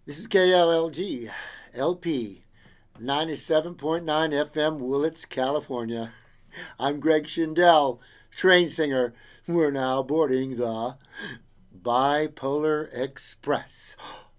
This is KLLG, LP, 97.9 FM, Willits, California. I'm Greg Schindel, train singer. We're now boarding the Bipolar Express.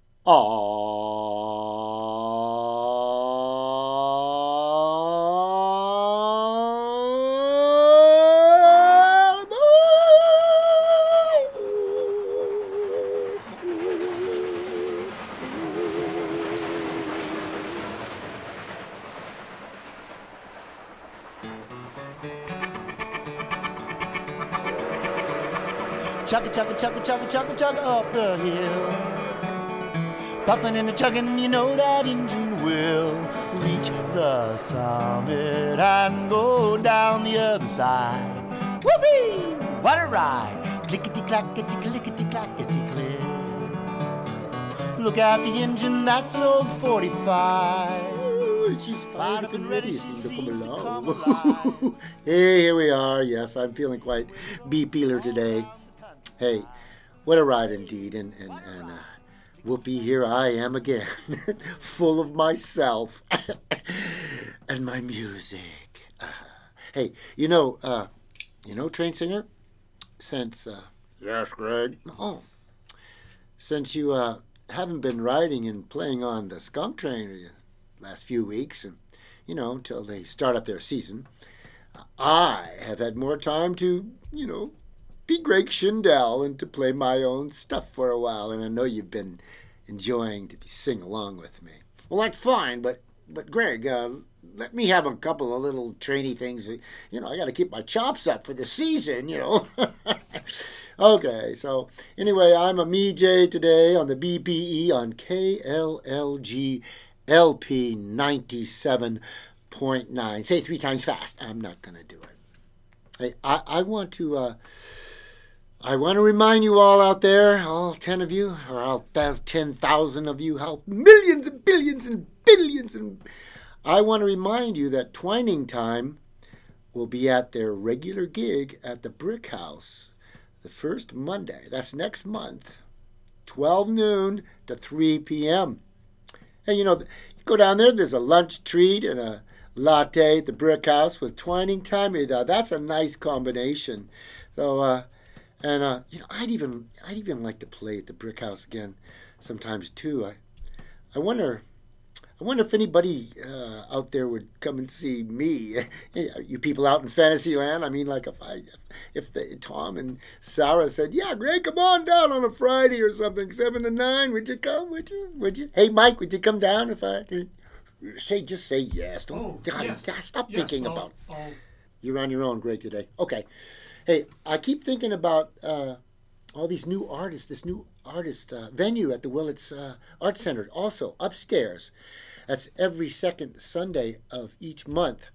Chugga, chugga, chugga, chugga, chugga, chugga up the hill. Puffin' and a chuggin', you know that engine will reach the summit and go down the other side. Whoopee! What a ride! Clickety-clackety, clickety-clackety-click. Look out the engine, that's old 45. She's fired up and ready. Seems to come along. Hey, here we are. Yes, I'm feeling quite B-peeler today. Hey, what a ride indeed, and whoopee, here I am again, full of myself and my music. Hey, train singer, since yes, Greg. Oh, since you haven't been riding and playing on the skunk train the last few weeks, and until they start up their season, I have had more time to be Greg Schindel and to play my own stuff for a while, and I know you've been enjoying to sing along with me. Well, that's fine, but Greg, let me have a couple of little trainy things. I got to keep my chops up for the season, Okay, so anyway, I'm a me-jay today on the BPE on KLLG LP 97.9. Say it 3 times fast. I'm not going to do it. Hey, I want to remind you all out there, all 10 of you, or all 10,000 of you, how millions and billions and billions, and I want to remind you that Twining Time will be at their regular gig at the Brick House the first Monday. That's next month, 12 noon to 3 p.m. Hey, you go down there, there's a lunch treat and a latte at the Brick House with Twining Time. That's a nice combination. So, I'd even like to play at the Brick House again sometimes too. I wonder if anybody out there would come and see me. You people out in Fantasyland. I mean, like if Tom and Sarah said, "Yeah, Greg, come on down on a Friday or something, 7 to 9. Would you come? Would you? Hey, Mike, would you come down if I just say yes? Yes. Stop thinking about. You're on your own, Greg, today. Okay. Hey, I keep thinking about all these new artists, this new artist venue at the Willits Art Center, also upstairs. That's every second Sunday of each month.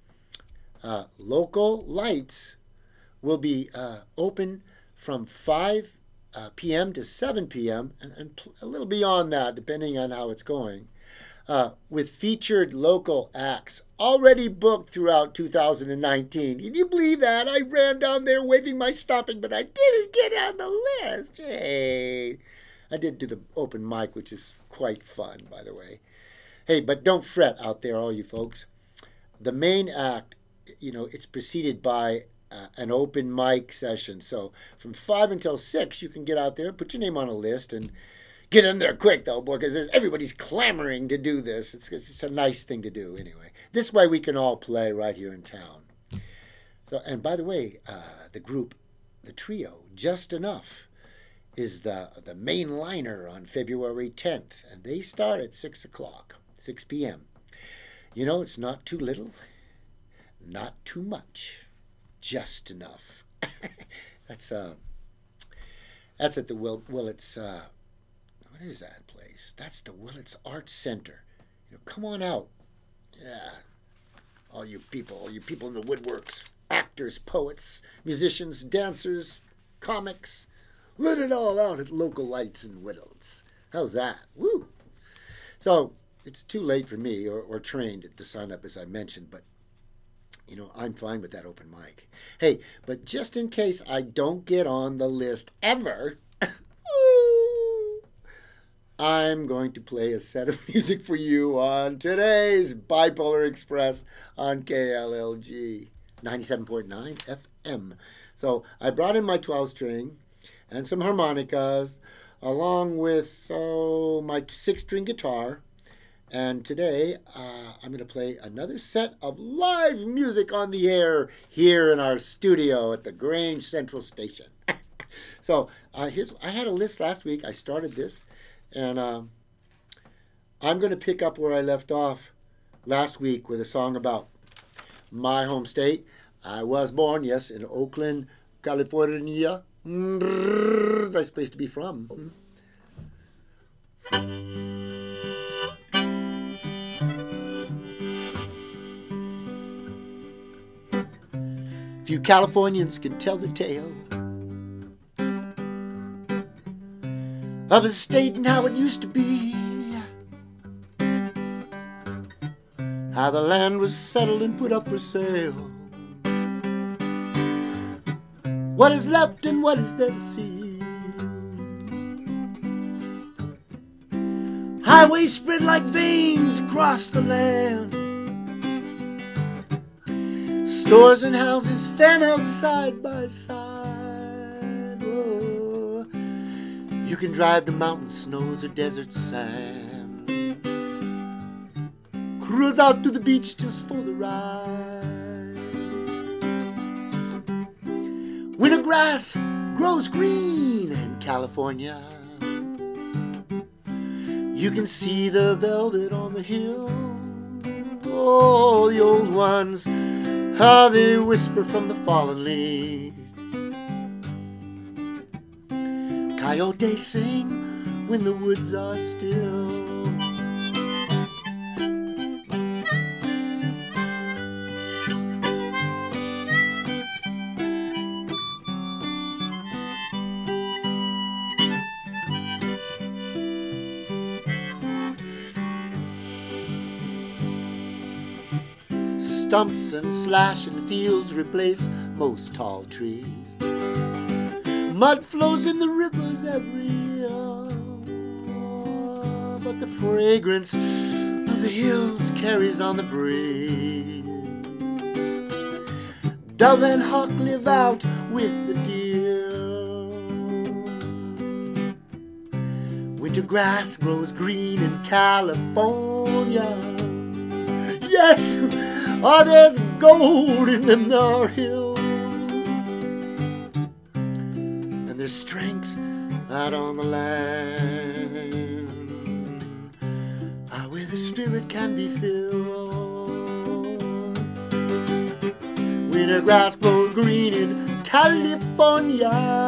Local lights will be open from 5 p.m. to 7 p.m. and a little beyond that, depending on how it's going. With featured local acts already booked throughout 2019. Can you believe that? I ran down there waving my stopping, but I didn't get on the list. Hey, I did do the open mic, which is quite fun, by the way. Hey, but don't fret out there, all you folks. The main act, it's preceded by an open mic session. So from 5 until 6, you can get out there, put your name on a list, and get in there quick, though, boy, because everybody's clamoring to do this. It's a nice thing to do, anyway. This way we can all play right here in town. So, and by the way, the group, the trio, Just Enough, is the main liner on February 10th, and they start at 6 o'clock, 6 p.m. It's not too little, not too much, just enough. That's at the Willits. What is that place? That's the Willits Art Center. Come on out. Yeah. All you people in the woodworks, actors, poets, musicians, dancers, comics. Let it all out at Local Lights in Willits. How's that? Woo! So, it's too late for me or trained to sign up, as I mentioned, but I'm fine with that open mic. Hey, but just in case I don't get on the list ever, I'm going to play a set of music for you on today's Bipolar Express on KLLG 97.9 FM. So I brought in my 12-string and some harmonicas along with my 6-string guitar. And today I'm going to play another set of live music on the air here in our studio at the Grange Central Station. So I had a list last week. I started this, and I'm going to pick up where I left off last week with a song about my home state. I was born, yes, in Oakland, California. Nice place to be from. Few Californians can tell the tale of a state and how it used to be, how the land was settled and put up for sale, what is left and what is there to see. Highways spread like veins across the land, stores and houses fan out side by side. Oh, you can drive to mountain snows or desert sand, cruise out to the beach just for the ride. Winter grass grows green in California. You can see the velvet on the hill. Oh, the old ones, how they whisper from the fallen leaves. Coyotes sing when the woods are still. Stumps and slash and fields replace most tall trees. Mud flows in the rivers every year, but the fragrance of the hills carries on the breeze. Dove and hawk live out with the deer. Winter grass grows green in California. Yes! Oh, there's gold in them there hills, and there's strength out on the land, where the spirit can be filled. Winter grass grows green in California.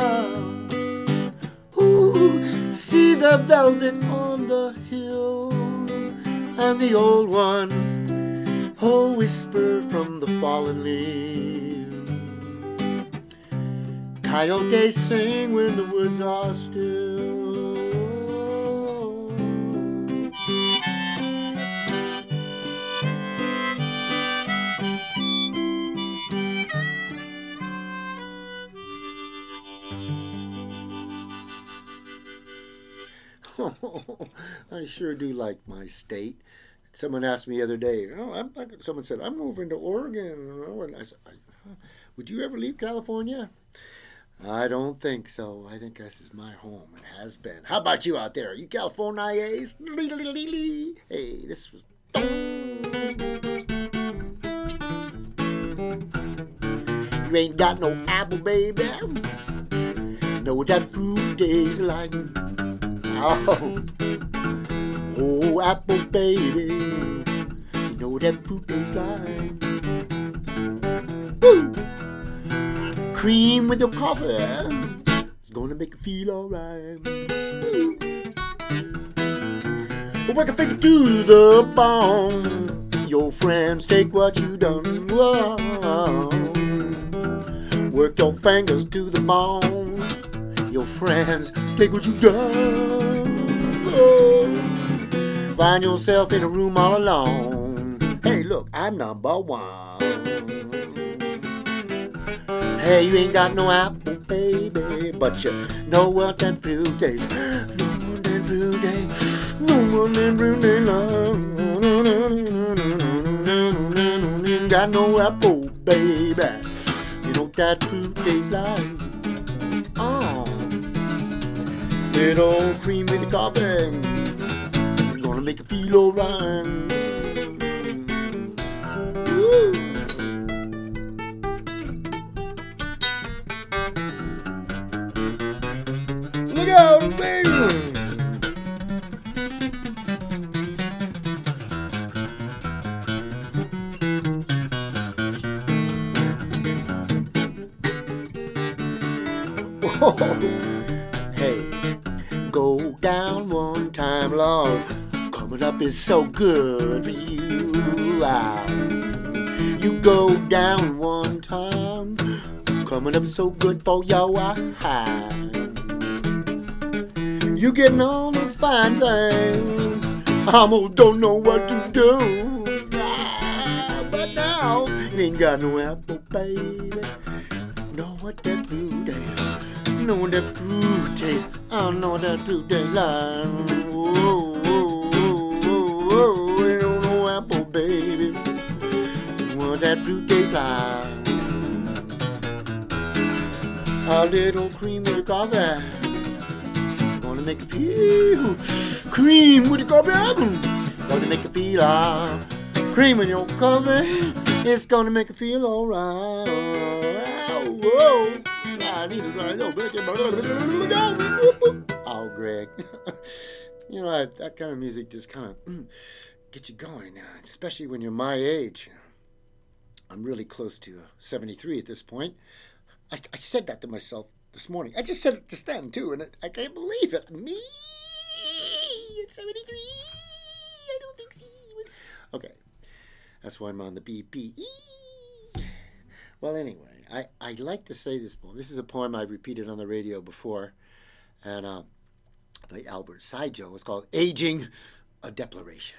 Ooh, see the velvet on the hill, and the old ones, oh, whisper from the fallen leaves. Coyotes sing when the woods are still. I sure do like my state. Someone asked me the other day, someone said, I'm moving to Oregon. And I said, would you ever leave California? I don't think so. I think this is my home. It has been. How about you out there? Are you Californians? Hey, this was... You ain't got no apple, baby. Know what that fruit tastes like. Oh, apple baby, you know what that fruit tastes like. Woo! Cream with your coffee, it's gonna make you feel alright. Work a finger to the bone, your friends take what you done. Whoa. Work your fingers to the bone, your friends take what you done. Whoa. Find yourself in a room all alone. Hey, look, I'm number one. Hey, you ain't got no apple, baby, but you know what that fruit tastes. Know what that blue day. No more that blue day long. Got no apple, baby. You know that blue day's like. Oh, little cream with the coffee. Gonna make you feel alright. Woo. Look out, baby! Hey, go down one time, Lord. Coming up is so good for you. You go down one time. Coming up is so good for your eye. You getting all those fine things. I almost don't know what to do. But now, you ain't got no apple, baby. Know what that blue day. Know what that fruit tastes. I don't know what that fruit tastes like. Whoa, whoa, whoa, whoa. Ain't no apple, baby. What that fruit tastes like. A little cream with the coffee. Gonna make you feel. Cream with the coffee. Gonna make you feel. Cream in your coffee. It's gonna make you feel alright. Whoa. I need to run a little bit. Oh, Greg. You know, that kind of music just kind of gets you going, especially when you're my age. I'm really close to 73 at this point. I said that to myself this morning. I just said it to Stan, too, and I can't believe it. Me at 73? I don't think so. Okay. That's why I'm on the BPE. Well, anyway, I like to say this poem. This is a poem I've repeated on the radio before, and by Albert Saijo. It's called Aging, a Declaration.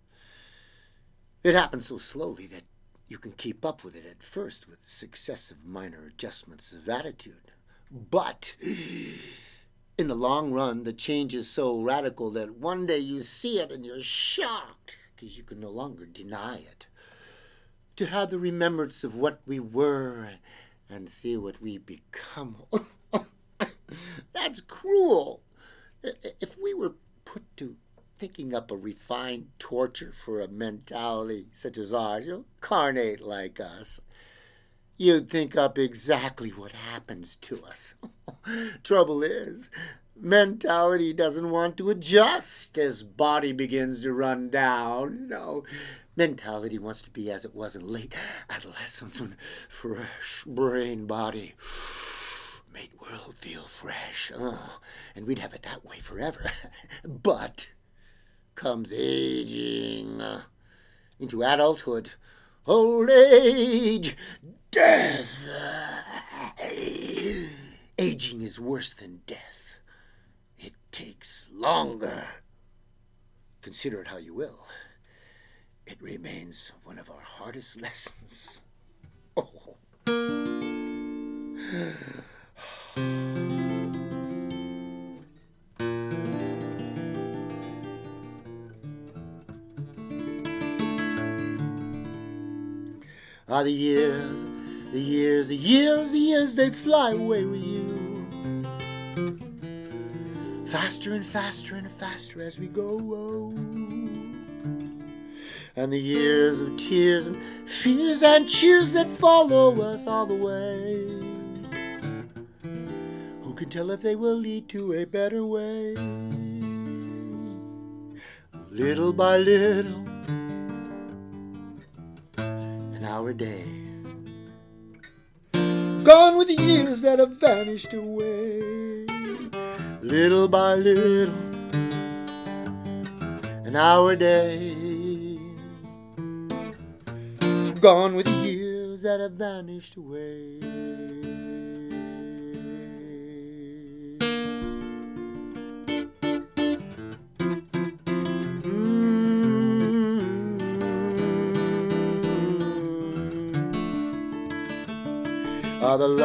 It happens so slowly that you can keep up with it at first with successive minor adjustments of attitude. But in the long run, the change is so radical that one day you see it and you're shocked because you can no longer deny it. To have the remembrance of what we were and see what we become. That's cruel. If we were put to thinking up a refined torture for a mentality such as ours, carnate like us, you'd think up exactly what happens to us. Trouble is, mentality doesn't want to adjust as body begins to run down. Mentality wants to be as it was in late adolescence when fresh brain body made world feel fresh. And we'd have it that way forever. But comes aging into adulthood, old age, death. Aging is worse than death. It takes longer. Consider it how you will. It remains one of our hardest lessons. Oh. The years, they fly away with you. Faster and faster and faster as we go. And the years of tears and fears and cheers that follow us all the way. Who can tell if they will lead to a better way? Little by little, an hour a day. Gone with the years that have vanished away. Little by little, an hour a day. Gone with the years that have vanished away.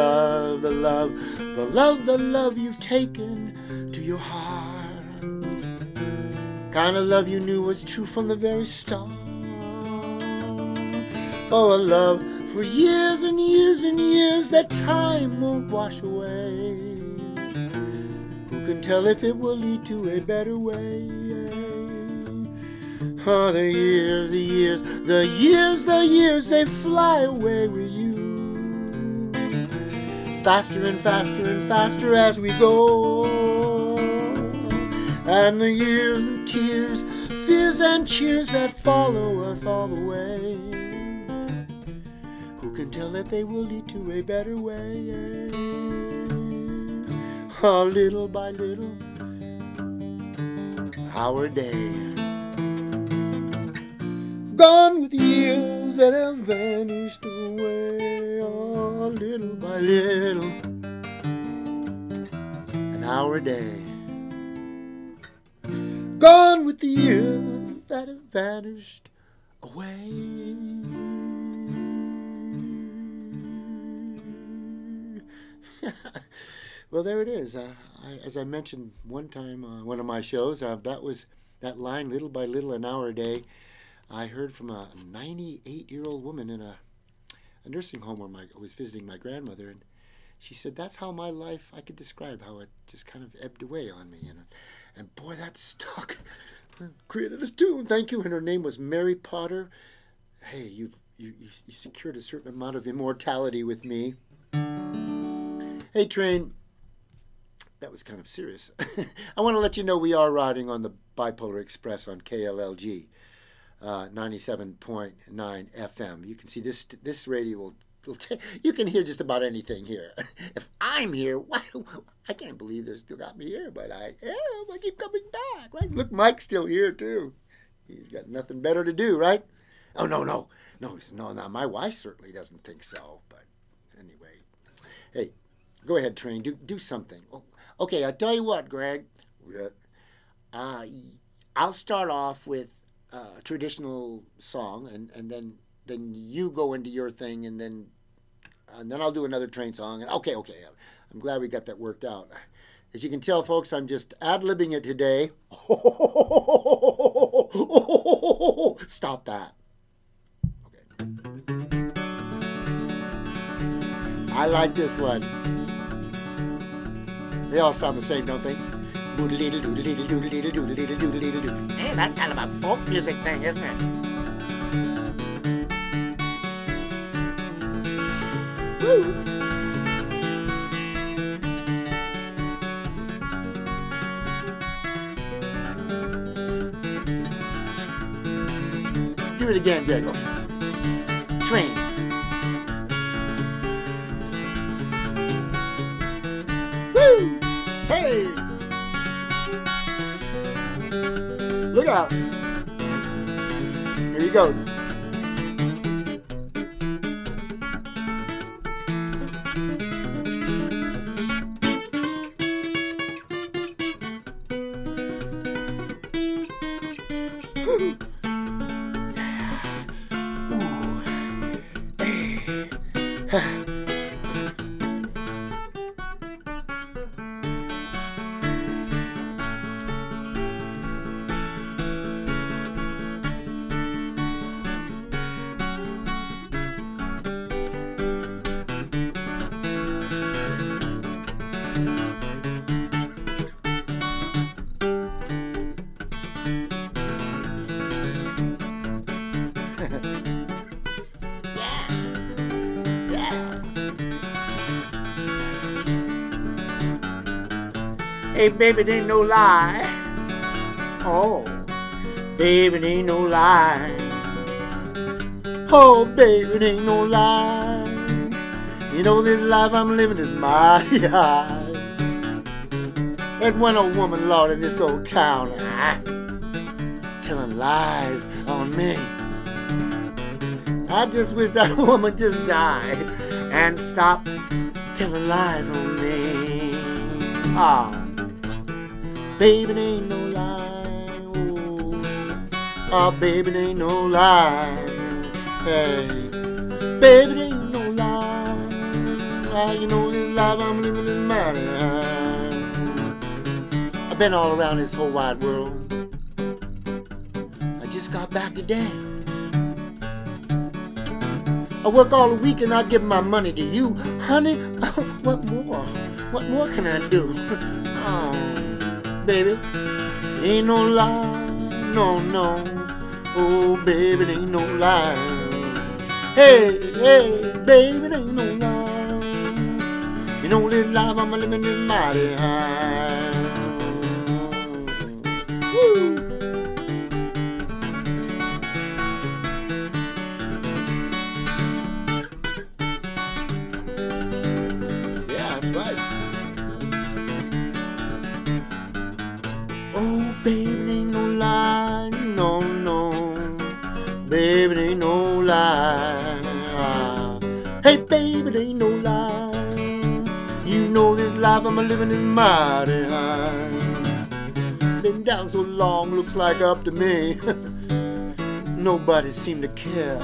The love you've taken to your heart. kind of love you knew was true from the very start. Oh, a love for years and years and years that time won't wash away. Who can tell if it will lead to a better way? Oh, the years, the years, the years, the years, they fly away with you. Faster and faster and faster as we go. And the years and tears, fears and cheers that follow us all the way. Who can tell if they will lead to a better way? Oh, little by little, our day. Gone with years that have vanished away. Oh, little by little, an hour a day. Gone with the years that have vanished away. Well, there it is. As I mentioned one time on one of my shows, that was that line, little by little, an hour a day. I heard from a 98-year-old woman in a nursing home where I was visiting my grandmother, and she said, that's how my life, I could describe how it just kind of ebbed away on me. And boy, that stuck. Created this tune. Thank you. And her name was Mary Potter. Hey, you secured a certain amount of immortality with me. Hey, Train. That was kind of serious. I want to let you know we are riding on the Bipolar Express on KLLG, 97.9 FM. You can see this radio will you can hear just about anything here. If I'm here, I can't believe they still got me here, but I keep coming back, right? Look, Mike's still here, too. He's got nothing better to do, right? Oh, no, my wife certainly doesn't think so, but anyway. Hey, go ahead, Train, do something. Oh, okay, I'll tell you what, Greg. I'll start off with a traditional song, and then you go into your thing, and then I'll do another Train song. And okay, I'm glad we got that worked out. As you can tell, folks, I'm just ad-libbing it today. Stop that. Okay. I like this one. They all sound the same, don't they? Hey, that's kind of a folk music thing, isn't it? Woo. Do it again, Greg. Train. Woo! Hey! Look out. Here you go. Hey, baby, it ain't no lie. Oh, baby, it ain't no lie. Oh, baby, it ain't no lie. You know this life I'm living is my life. There's one old woman, Lord, in this old town, telling lies on me. I just wish that woman just died and stopped telling lies on me. Ah. Baby, it ain't no lie. Oh, baby, it ain't no lie. Hey, baby, it ain't no lie. You know this life I'm living is mine. I've been all around this whole wide world. just got back today. I work all the week and I give my money to you. Honey, what more? What more can I do? Oh, baby, ain't no lie, no, no. Oh, baby, ain't no lie. Hey, hey, baby, ain't no lie. You know this life I'm living is mighty high. Woo! Oh, baby, ain't no lie, no, no. Baby, ain't no lie. Hey, baby, ain't no lie. You know this life I'm living is mighty high. Been down so long, looks like up to me. Nobody seemed to care.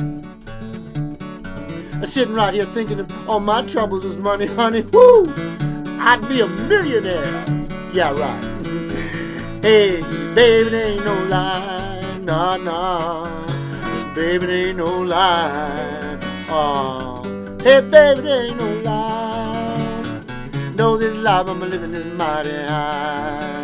I'm sitting right here thinking of all my troubles is money, honey. Woo! I'd be a millionaire. Yeah, right. Hey, baby, there ain't no lie, nah, nah. Baby, there ain't no lie. Oh, hey, baby, there ain't no lie. Know this life I'm living is mighty high.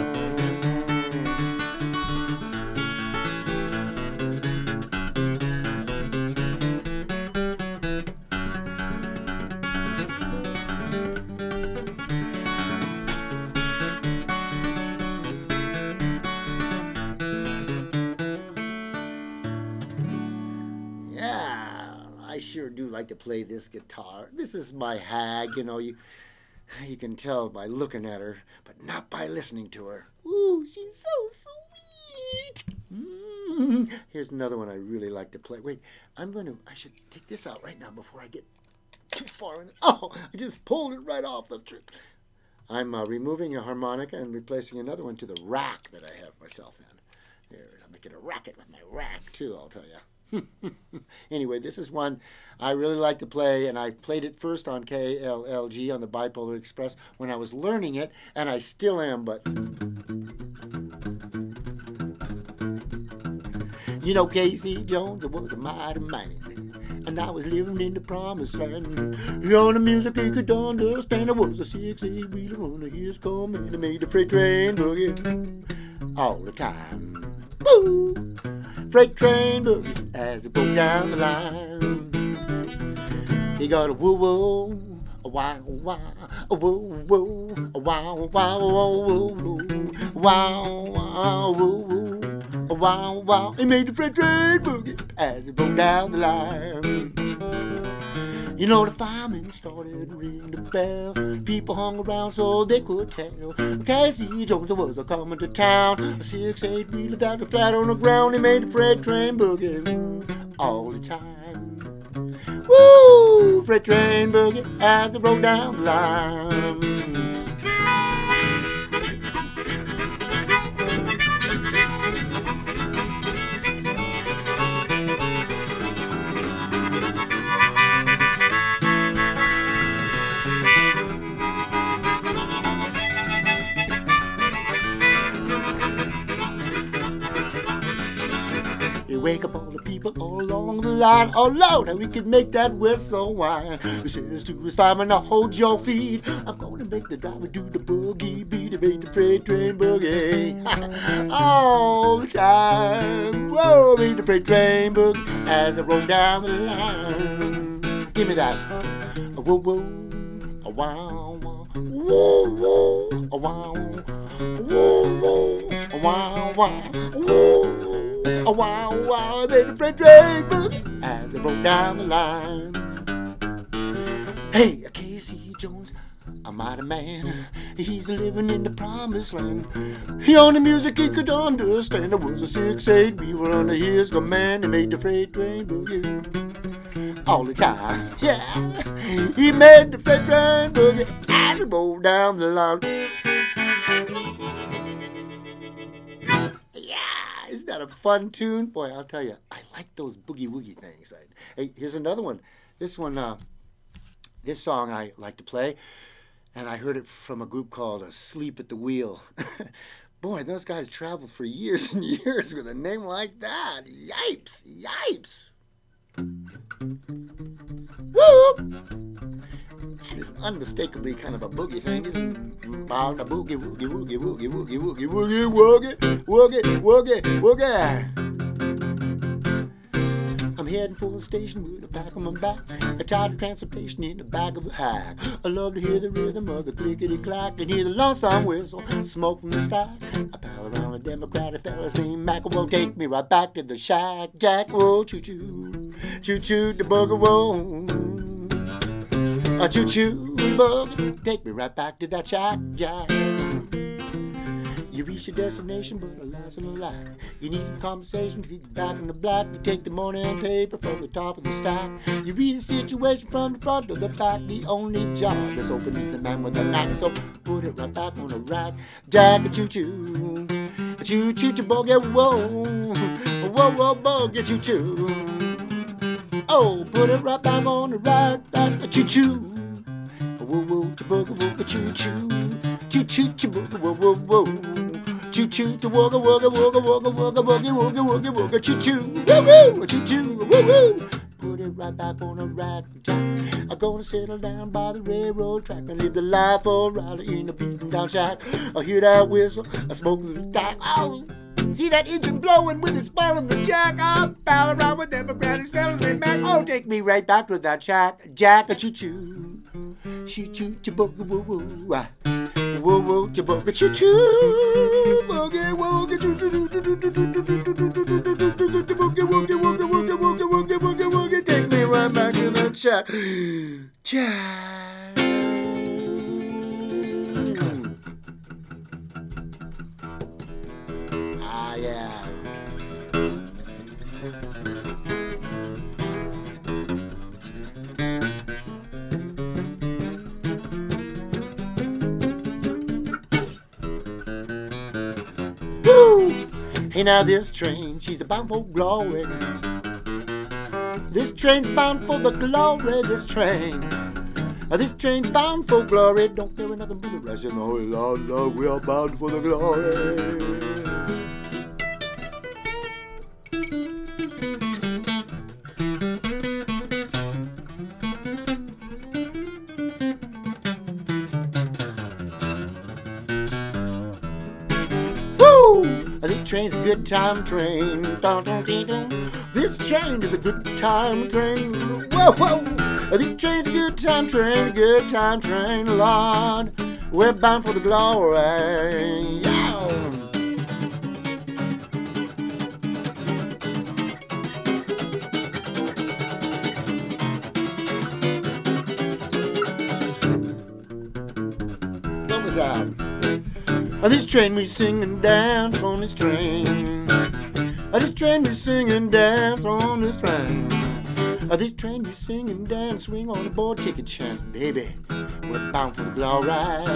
I sure do like to play this guitar. This is my hag, you know. You can tell by looking at her, but not by listening to her. Ooh, she's so sweet. Here's another one I really like to play. Wait, I should take this out right now before I get too far in. Oh, I just pulled it right off the tree. I'm removing a harmonica and replacing another one to the rack that I have myself in. Here, I'm making a racket with my rack, too, I'll tell you. Anyway, this is one I really like to play, and I played it first on KLLG on the Bipolar Express when I was learning it, and I still am, but... You know, Casey Jones was a mighty man, and I was living in the promised land. On the music he could understand. I was a 6-8-wheeler on the hills coming. I made the freight train boogie all the time. Woo! Freight train boogie as it broke down the line. He got a woo-woo, a wow-wow, a woo-woo, a wow-wow, woo-woo, wow-wow, woo-woo, a wow-wow. He made the freight train boogie as it broke down the line. You know, the firemen started ringing the bell. People hung around so they could tell Casey Jones was a-coming to town. A 6-8-wheeler that was flat on the ground. He made the freight train boogie all the time. Woo! Freight train boogie as it broke down the line. Wake up all the people all along the line. Oh Lord, how we could make that whistle whine. He says to his fireman, now hold your feet. I'm gonna make the driver do the boogie beat. He made the freight train boogie all the time. Whoa, made the freight train boogie as it rolled down the line. Give me that. Whoa, whoa, a wow, wow, whoa, whoa, a wow, whoa, whoa, a wow, wow, whoa. Oh, wow, wow, I made the freight train boogie as it broke down the line. Hey, Casey Jones, a mighty man. He's living in the promised land. He owned the music he could understand. There was a 6-8, we were under his command. He made the freight train boogie all the time. Yeah, he made the freight train boogie as it rolled down the line. Isn't that a fun tune? Boy, I'll tell you, I like those boogie-woogie things. Right? Hey, here's another one. This song I like to play, and I heard it from a group called Asleep at the Wheel. Boy, those guys travel for years and years with a name like that. Yipes! Yipes! Woo! That is unmistakably kind of a boogie thing, isn't it? About a boogie, woogie, woogie, woogie, woogie, woogie, woogie, woogie, woogie, woogie, woogie. I'm heading for the station with a pack on my back, a tired of transportation in the back of a hack. I love to hear the rhythm of the clickety-clack and hear the lonesome whistle, smoke from the stack. I pal around a Democratic fella's named Mac, won't take me right back to the shack. Jack, whoa, choo-choo, choo-choo, the booger, whoa. A choo-choo boogie, take me right back to that shack, Jack. You reach your destination, but alas and alack, you need some conversation to get back in the black. You take the morning paper from the top of the stack. You read the situation from the front to the back. The only job that's open is the man with the knack. So put it right back on the rack. Jack, a choo-choo, a choo-choo, boogie, whoa, whoa, whoa, boogie, choo-choo. Oh, put it right back on the rack. A choo-choo, whoa, whoa, boogie, whoa, choo-choo. Choo-choo, boogie, whoa, whoa, whoa. Choo-choo, to wooga, wooga, wooga, wooga, wooga, woogie, wooga, wooga, wooga, choo-choo, woo-woo, choo-choo, woo-woo. Put it right back on the rack, Jack. I'm gonna settle down by the railroad track and live the life of a rider in a beaten down shack. I hear that whistle, I smoke through the tack. Oh, see that engine blowing with its ball in the jack. I pal around with Democratic fellas named Mac. Oh, take me right back to that shack, Jack, a choo-choo. Choo-choo, boogie, woo-woo. Whoa, whoa, boogie, choo-choo, boogie, woogie, choo-choo, boogie, woogie, woogie, woogie, woogie, woogie, woogie, woogie, take me right back to that shack. Jack. Ah, yeah. Hey, now this train, she's bound for glory. This train's bound for the glory, this train. This train's bound for glory. Don't care nothing but the rest, you know. Lord, Lord, we are bound for the glory. This train's a good time train. This train is a good time train. Whoa, whoa. This train's a good time train, Lord. We're bound for the glory. Yeah. What was that? This train we sing and dance on this train. This train we sing and dance on this train. This train we sing and dance, swing on the board, take a chance, baby. We're bound for the glory.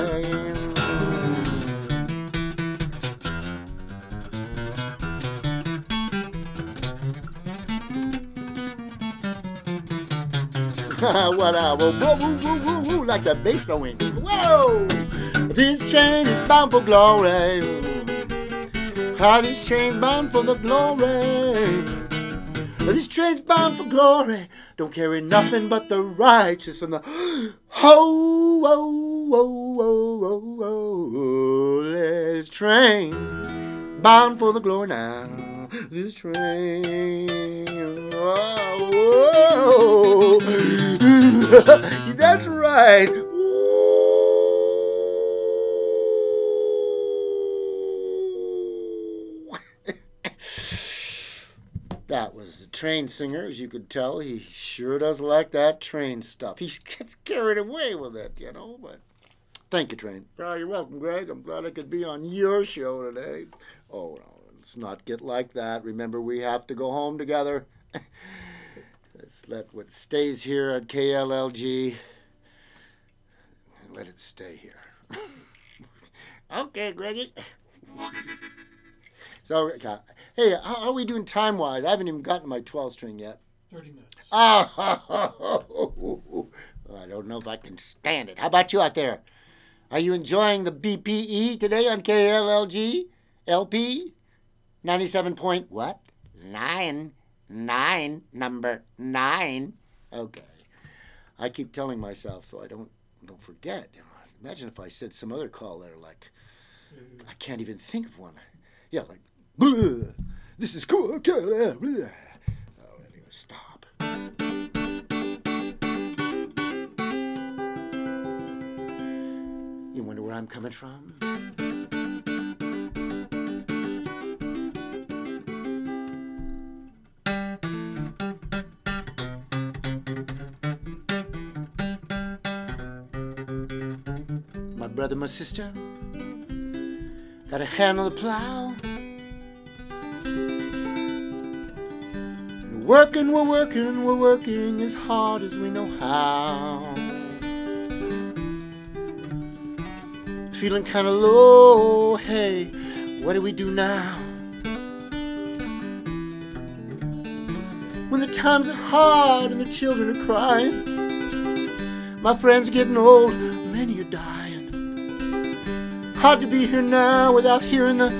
What a whoa, whoa, whoa, whoa, whoa, like the bass going. Whoa! This train is bound for glory. How this train's bound for the glory. This train's bound for glory. Don't carry nothing but the righteous and the ho, ho, ho, ho, ho, ho. This train bound for the glory now. This train, whoa, whoa. That's right. That was the train singer, as you could tell. He sure does like that train stuff. He gets carried away with it, you know. But thank you, Train. Oh, you're welcome, Greg. I'm glad I could be on your show today. Oh, no, let's not get like that. Remember, we have to go home together. Let's let what stays here at KLLG, let it stay here. Okay, Greggy. So, hey, how are we doing time-wise? I haven't even gotten my 12 string yet. 30 minutes. Oh, I don't know if I can stand it. How about you out there? Are you enjoying the BPE today on KLLG? LP? 97 point what? 9. Number 9. Okay. I keep telling myself so I don't forget. Imagine if I said some other call there like, I can't even think of one. Yeah, like, bleh, this is cool. Okay. Bleh. Oh, anyway, stop. You wonder where I'm coming from? My brother, my sister, got a hand on the plow. And we're working as hard as we know how. Feeling kind of low, hey, what do we do now? When the times are hard and the children are crying, my friends are getting old, many are dying. Hard to be here now without hearing the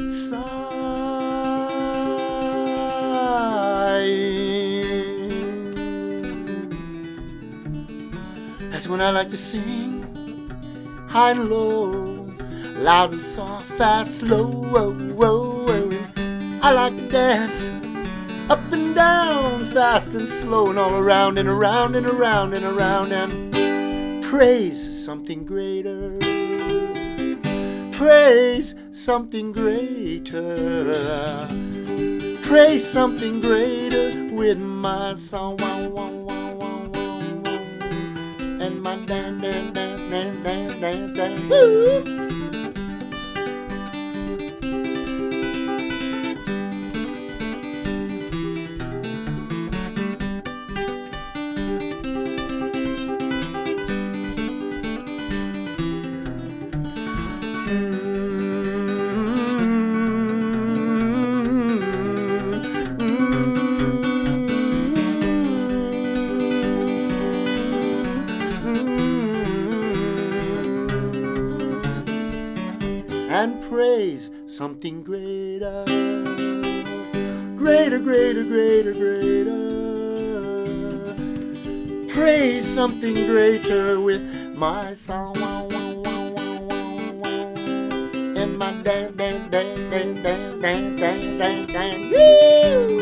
sighing. That's when I like to sing, high and low, loud and soft, fast, slow, whoa, whoa, whoa. I like to dance up and down, fast and slow, and all around and around and around and around, and praise something greater. Praise something greater. Praise something greater with my song, wow, wow, wow, wow, wow, wow. And my dance, dance, dance, dance, dance, dance, dance. Woo! And praise something greater, greater, greater, greater, greater. Praise something greater with my song, wow, wow, wow, wow, wow, wow. And my dance, dance, dance, dance, dance, dance, dance, dance, dance. Woo!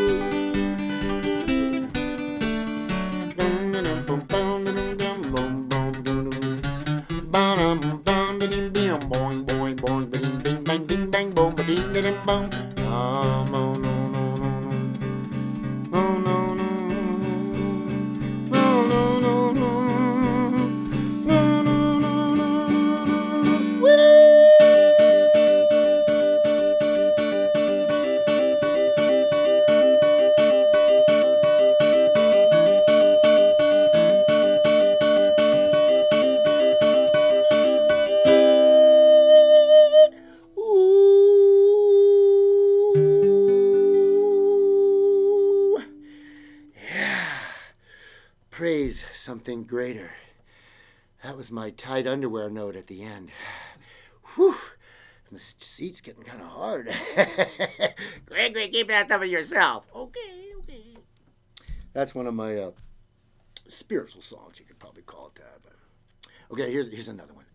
Praise something greater. That was my tight underwear note at the end. Whew. The seat's getting kind of hard. Gregory, keep that stuff to yourself. Okay. That's one of my spiritual songs. You could probably call it that. But okay, here's another one.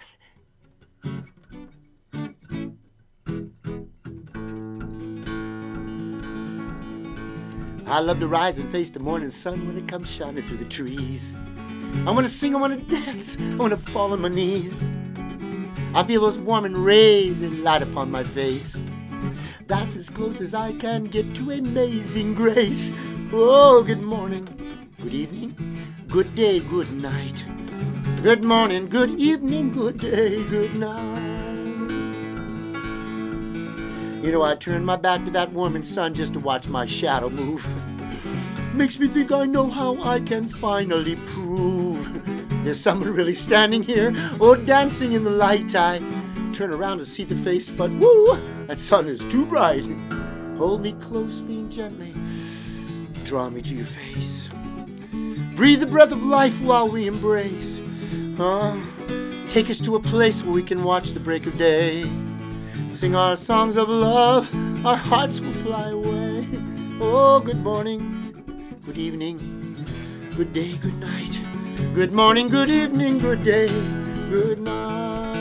I love to rise and face the morning sun when it comes shining through the trees. I want to sing, I want to dance, I want to fall on my knees. I feel those warming rays and light upon my face. That's as close as I can get to amazing grace. Oh, good morning, good evening, good day, good night. Good morning, good evening, good day, good night. You know, I turn my back to that warming sun just to watch my shadow move. Makes me think I know how I can finally prove there's someone really standing here or dancing in the light. I turn around to see the face, but woo, that sun is too bright. Hold me close, me and gently draw me to your face. Breathe the breath of life while we embrace. Take us to a place where we can watch the break of day. Sing our songs of love, our hearts will fly away. Oh, good morning, good evening, good day, good night. Good morning, good evening, good day, good night.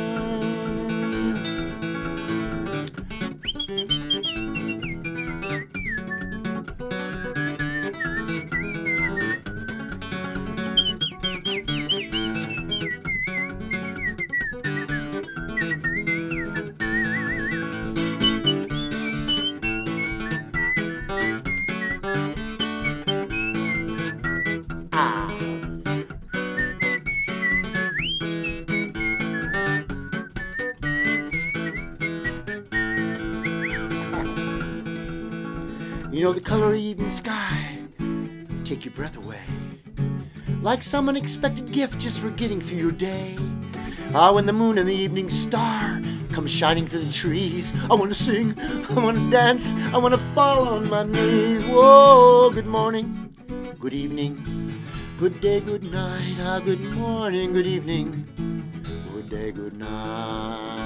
You know the color of evening sky, take your breath away. Like some unexpected gift just for getting through your day. Ah, when the moon and the evening star come shining through the trees, I want to sing, I want to dance, I want to fall on my knees. Whoa, good morning, good evening, good day, good night. Ah, good morning, good evening, good day, good night.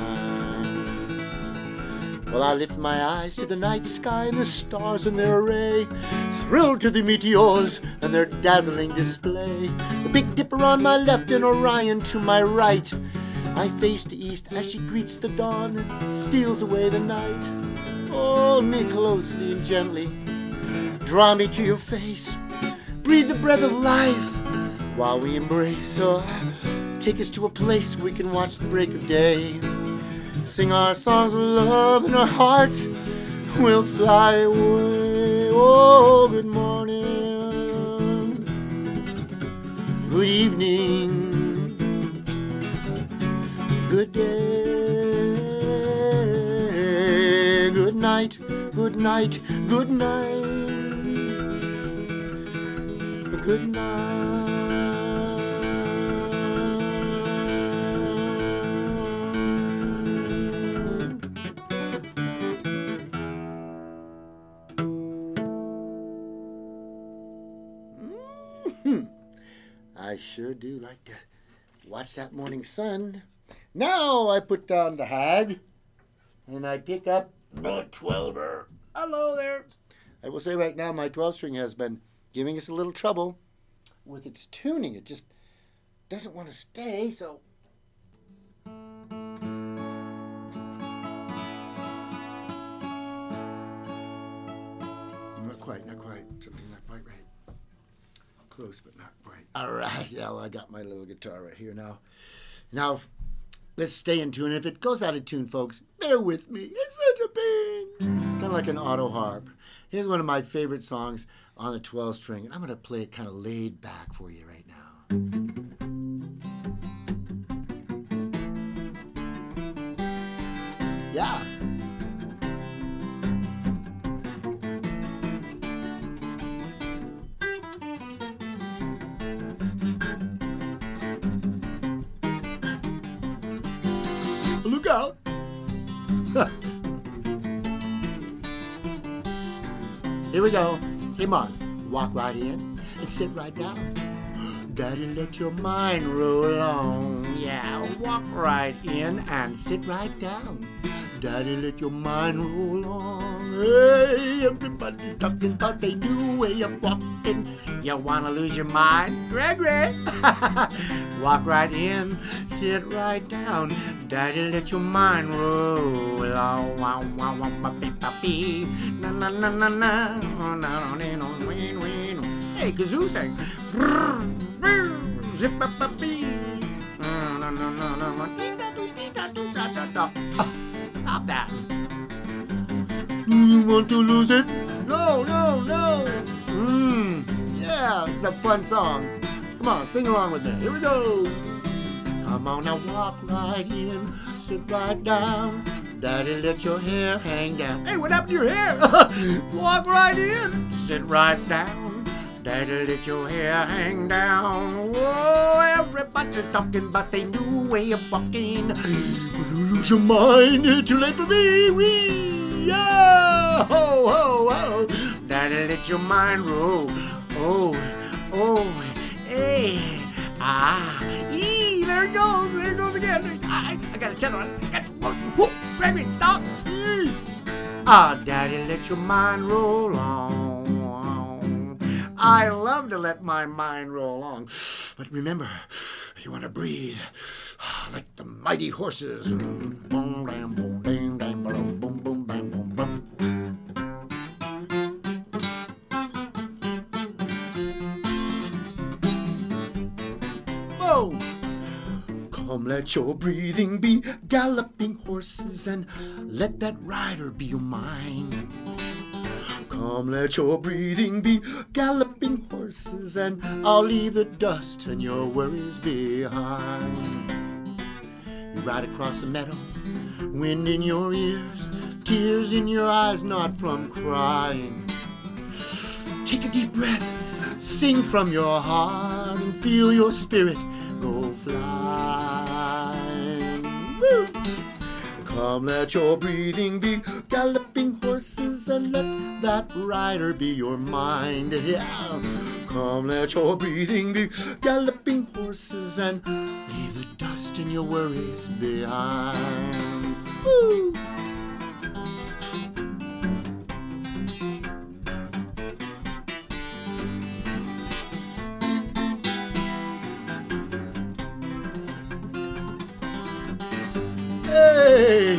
Well, I lift my eyes to the night sky and the stars in their array, thrilled to the meteors and their dazzling display. The Big Dipper on my left and Orion to my right. I face to east as she greets the dawn and steals away the night. Hold me closely and gently, draw me to your face, breathe the breath of life while we embrace. So take us to a place where we can watch the break of day. Sing our songs of love and our hearts will fly away. Oh, good morning, good evening, good day, good night, good night, good night, good night. I sure do like to watch that morning sun. Now I put down the hag and I pick up the 12er. Hello there. I will say right now my 12-string has been giving us a little trouble with its tuning. It just doesn't want to stay, so... Not quite. Something not quite right. Close, but not quite. All right, yeah, well, I got my little guitar right here now. Now, let's stay in tune. If it goes out of tune, folks, bear with me. It's such a pain. Kind of like an auto harp. Here's one of my favorite songs on the 12-string, and I'm going to play it kind of laid back for you right now. Yeah. Look out. Here we go. Hey, Mark, walk right in and sit right down. Daddy, let your mind roll on. Yeah, walk right in and sit right down. Daddy, let your mind roll on. Hey, everybody's talking about a new way of walking. You wanna lose your mind? Gregory! Walk right in, sit right down. Daddy, let your mind roll on. Wow, wow, wow, ba-bee, na na na na na. Hey, kazoo sang. Zip-a-ba-bee. Na na na na. Stop that. Do you want to lose it? No. Yeah, it's a fun song. Come on, sing along with me. Here we go. Come on now, walk right in, sit right down. Daddy, let your hair hang down. Hey, what happened to your hair? Walk right in, sit right down. Daddy, let your hair hang down. Whoa, everybody's talking about a new way of walking. When you lose your mind, it's too late for me. Wee, yeah, ho, ho, ho. Daddy, let your mind roll. Oh, hey, ah, ee. There he goes. There he goes again. I got a tether on it. Whoop. Gregory, stop. Ah, Daddy, let your mind roll on. I love to let my mind roll on. But remember, you want to breathe like the mighty horses. Boom, bam, boom, dang, dang, boom, boom, boom, bang, boom, boom. Whoa! Come, let your breathing be galloping horses, and let that rider be your mind. Come, let your breathing be galloping horses, and I'll leave the dust and your worries behind. You ride across the meadow, wind in your ears, tears in your eyes, not from crying. Take a deep breath, sing from your heart, and feel your spirit go flying. Woo! Come, let your breathing be galloping horses, and let that rider be your mind. Yeah. Come, let your breathing be galloping horses, and leave the dust and your worries behind. Woo! Hey!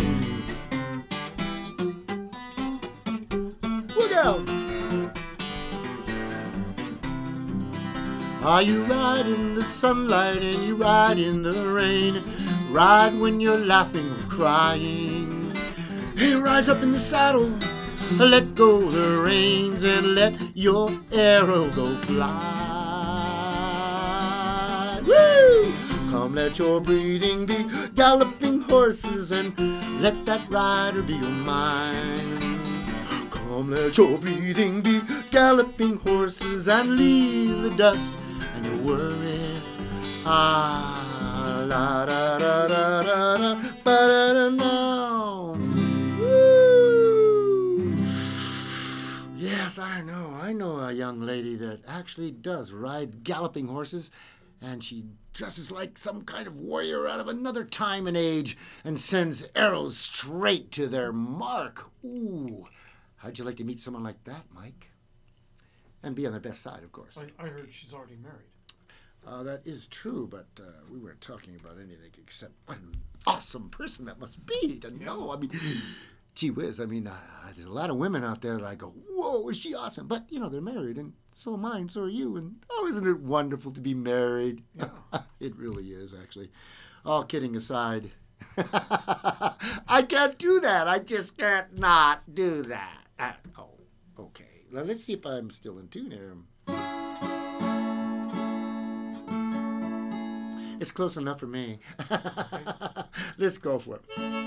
Look out! Are you ride in the sunlight and you ride in the rain? Ride when you're laughing or crying. Hey, rise up in the saddle, let go the reins, and let your arrow go fly. Woo! Come, let your breathing be galloping horses, and let that rider be your mind. Come, let your breathing be galloping horses, and leave the dust and your worries. Ah, la da da da da da, ba da da da. Woo! Yes, I know a young lady that actually does ride galloping horses, and she dresses like some kind of warrior out of another time and age and sends arrows straight to their mark. Ooh, how'd you like to meet someone like that, Mike? And be on their best side, of course. I heard she's already married. That is true, but we weren't talking about anything except what an awesome person that must be to know. I mean, gee whiz, I mean, there's a lot of women out there that I go, whoa, is she awesome? But, you know, they're married, and so am I, and so are you. And, oh, isn't it wonderful to be married? Yeah. It really is, actually. All kidding aside, I can't do that. I just can't not do that. Oh, okay. Now, let's see if I'm still in tune here. It's close enough for me. Let's go for it.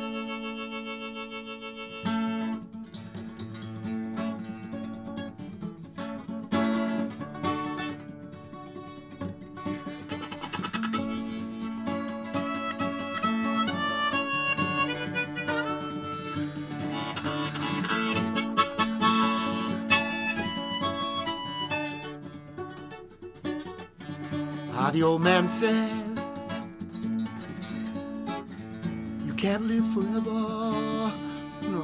The old man says you can't live forever. No.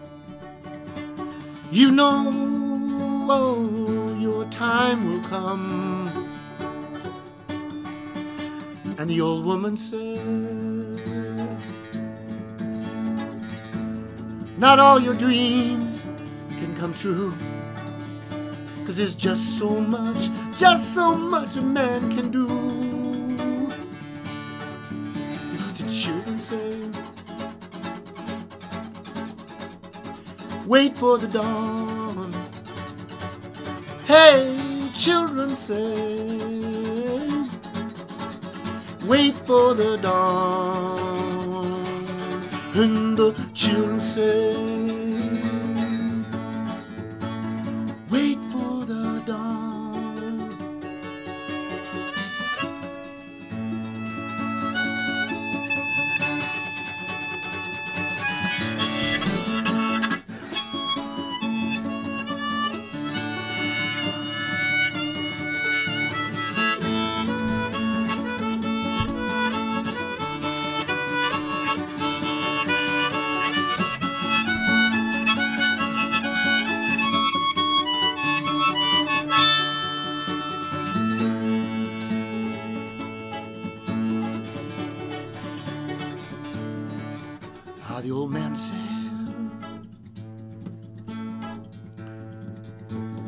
You know, oh, your time will come. And the old woman said, not all your dreams can come true. 'Cause there's just so much a man can do. You know, the children say, wait for the dawn. Hey, children say, wait for the dawn. And the children say, wait for the dawn.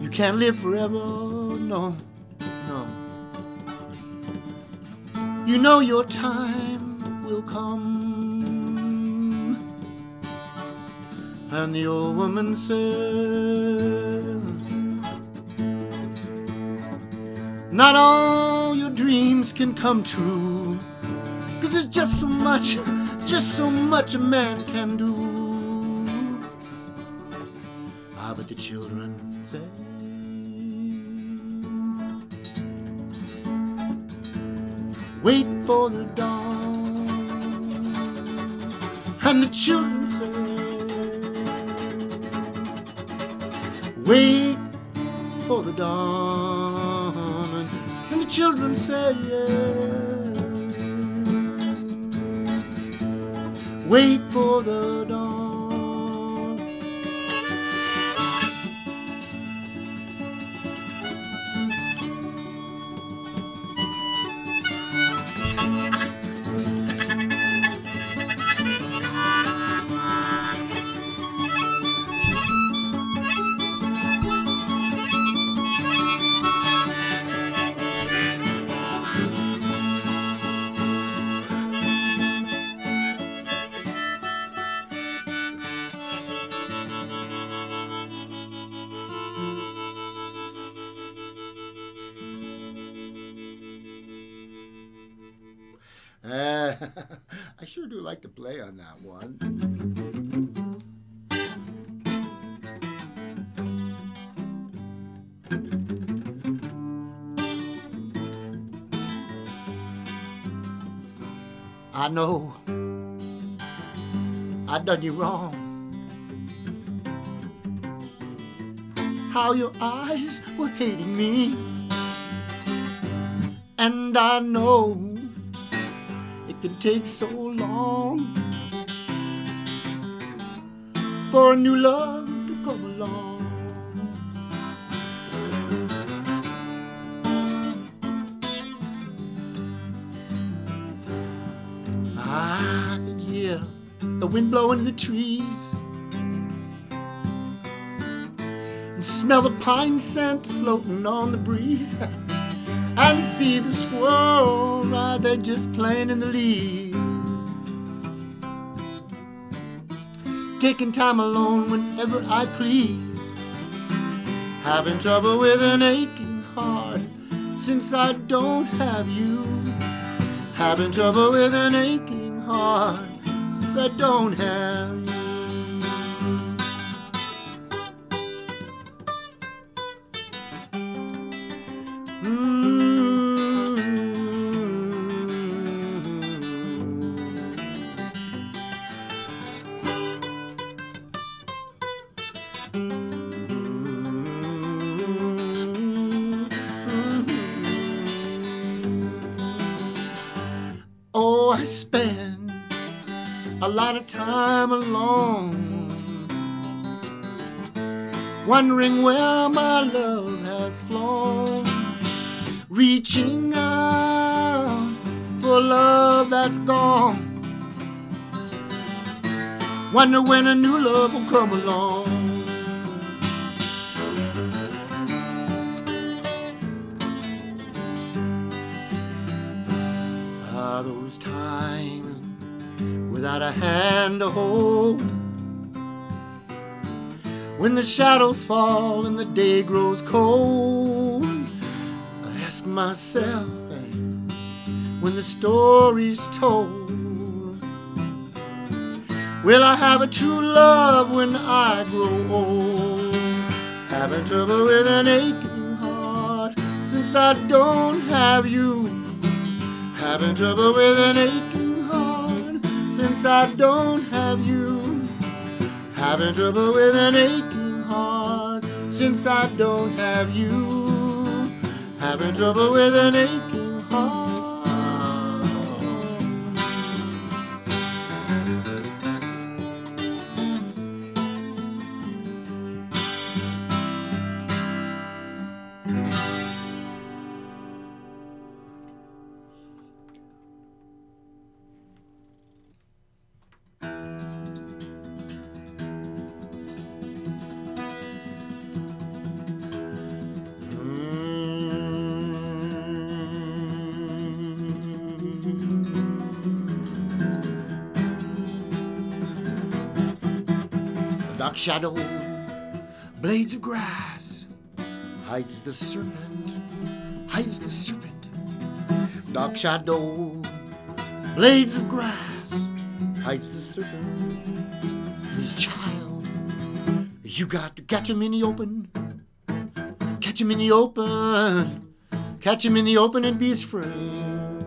You can't live forever, no, no. You know your time will come. And the old woman said, not all your dreams can come true, 'cause there's just so much a man can do. Ah, but the children say, wait for the dawn. And the children say, wait for the dawn. And the children say, wait for the dawn. I sure do like to play on that one. I know I done you wrong. How your eyes were hating me, and I know it could take so long for a new love to come along. I can hear the wind blowing in the trees and smell the pine scent floating on the breeze. And see the squirrels, they're just playing in the leaves. Taking time alone whenever I please. Having trouble with an aching heart since I don't have you. Having trouble with an aching heart since I don't have you. Oh, I spend a lot of time alone, wondering where my love has flown, reaching out for love that's gone. Wonder when a new love will come along. Those times without a hand to hold, when the shadows fall and the day grows cold, I ask myself, when the story's told, will I have a true love when I grow old? Having trouble with an aching heart since I don't have you. Having trouble with an aching heart since I don't have you. Having trouble with an aching heart since I don't have you. Having trouble with an aching heart. Dark shadow, blades of grass, hides the serpent, hides the serpent. Dark shadow, blades of grass, hides the serpent and his child. You got to catch him in the open, catch him in the open, catch him in the open and be his friend.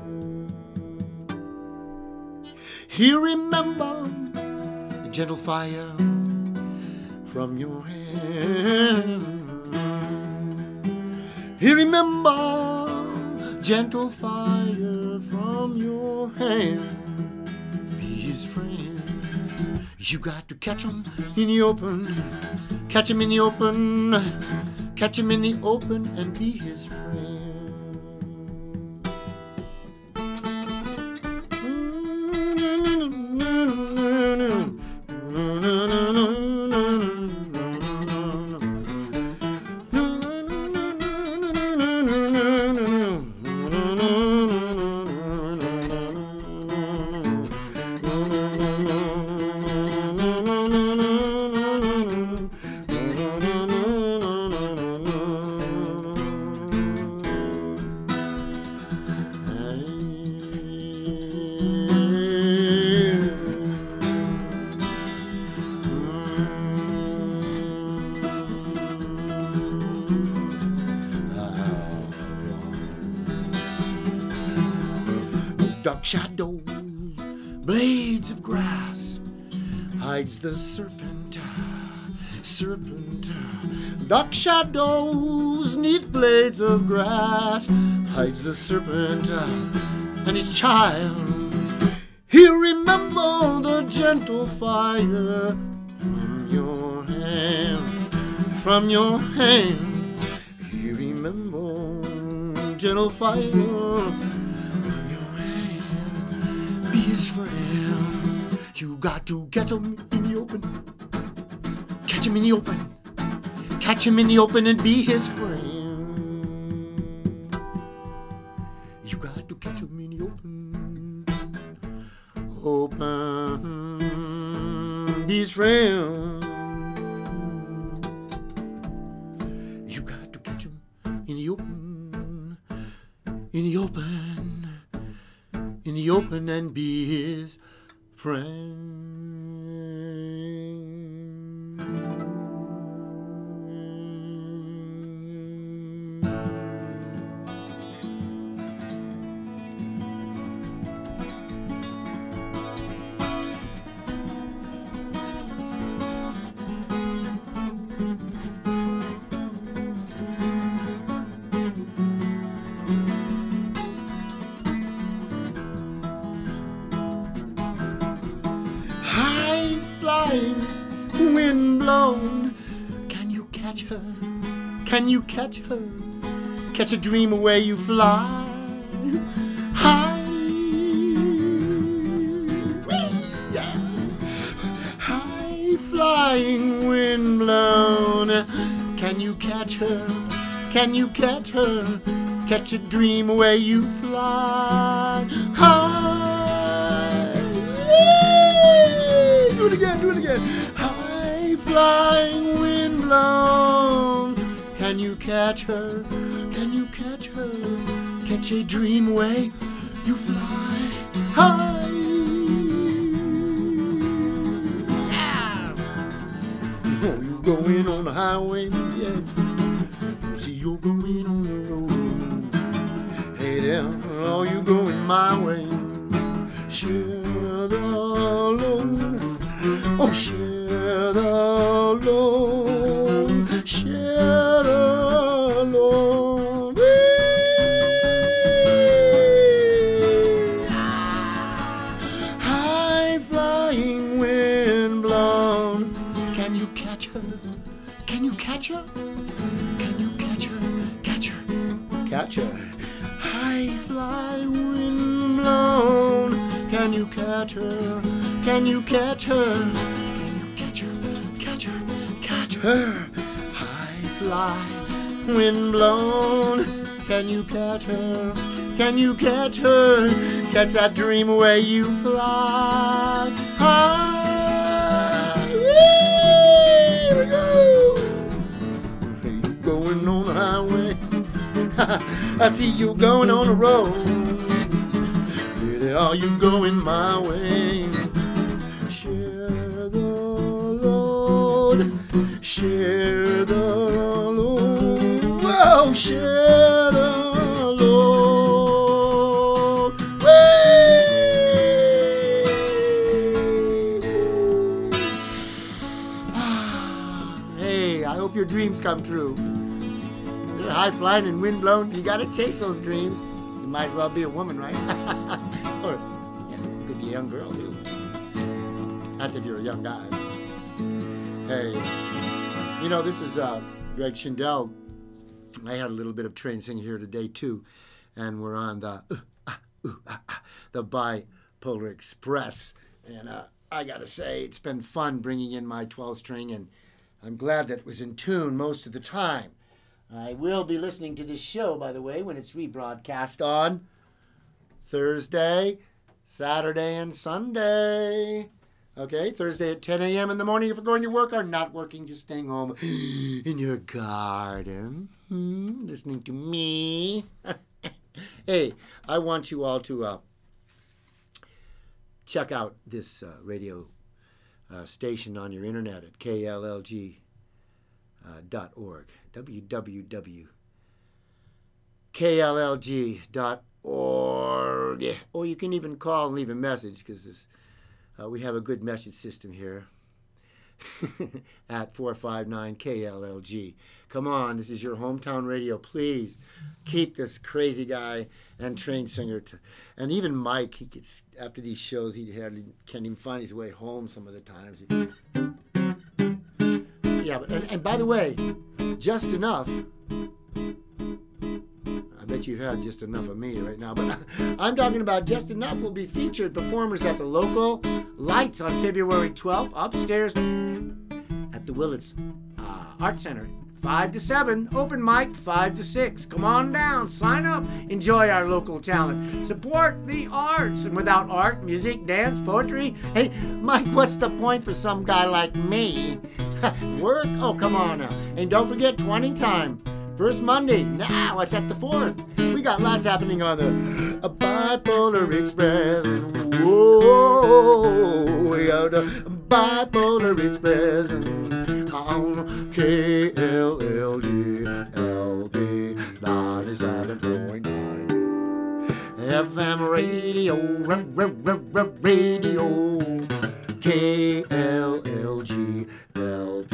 He'll remember the gentle fire from your hand. He'll remember gentle fire from your hand. Be his friend. You got to catch him in the open, catch him in the open, catch him in the open and be his friend. Dark shadow, blades of grass, hides the serpent, serpent. Dark shadows, neath blades of grass, hides the serpent and his child. He'll remember the gentle fire from your hand, from your hand. He'll remember gentle fire. His friend. You got to catch him in the open, catch him in the open, catch him in the open and be his friend. You got to catch him in the open, open, be his friend. You got to catch him in the open, in the open, in the open and be his friend. High flying, wind blown. Can you catch her? Can you catch her? Catch a dream away you fly. High, yeah. High flying, wind blown. Can you catch her? Can you catch her? Catch a dream away you fly. High. Do it again, do it again. High flying, wind blown. Can you catch her? Can you catch her? Catch a dream away, you fly high. Yeah. Oh, you going on the highway, yeah. See, you're going on the road. Hey there, oh, you going my way. Share the load. Oh, share the load, share the load. High flying, wind blown. Can you catch her? Can you catch her? Can you catch her? Catch her, catch her. High flying, wind blown. Can you catch her? Can you catch her? Can you catch her? Catch her, catch her. High fly, wind blown. Can you catch her? Can you catch her? Catch that dream away you fly. High. going on the highway. I see you going on the road. Really, are you going my way? Share the load. Share the load. Whoa, share the load. Hey, I hope your dreams come true. They're high flying and wind blown. You gotta chase those dreams. You might as well be a woman, right? Or yeah, could be a young girl too. That's if you're a young guy. Hey, you know, this is Greg Schindel. I had a little bit of train singing here today too, and we're on the Bipolar Express, and I gotta say it's been fun bringing in my 12-string, and I'm glad that it was in tune most of the time. I will be listening to this show, by the way, when it's rebroadcast on Thursday, Saturday, and Sunday. Okay, Thursday at 10 a.m. in the morning if you're going to work or not working, just staying home in your garden, listening to me. Hey, I want you all to check out this radio station on your internet at KLLG.org, www.KLLG.org. Or you can even call and leave a message, because we have a good message system here at 459-KLLG. Come on, this is your hometown radio. Please keep this crazy guy and train singer. And even Mike, he gets, after these shows, he hardly can't even find his way home some of the times. Yeah, but and by the way, Just Enough. I bet you've had just enough of me right now, but I'm talking about Just Enough will be featured performers at the local Lights on February 12th upstairs at the Willits Art Center. 5 to 7, open mic 5 to 6. Come on down, sign up, enjoy our local talent, support the arts. And without art, music, dance, poetry, hey, Mike, what's the point for some guy like me? Work? Oh, come on now. And don't forget 20 time. First Monday, now it's at the 4th. We got lots happening on the Bipolar Express. Whoa, we got the Bipolar Express on KLLG LP 97.9 FM radio, radio KLLG LP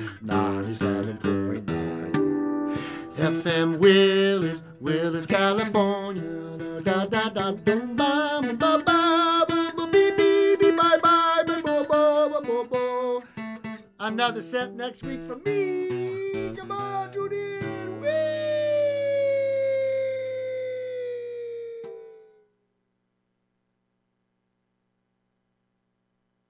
97.9 FM Willis, California. Da da da boom bam ba ba beep beep beep bye bye bo bo bo bo. Another set next week from me. Come on, Judy.